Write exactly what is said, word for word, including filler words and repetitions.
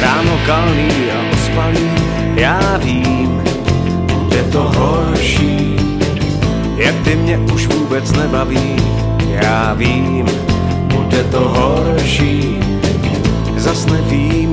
ráno kalný a ospalý. Já vím, bude to horší, jak ty mě už vůbec nebaví. Já vím, bude to horší, zas nevím,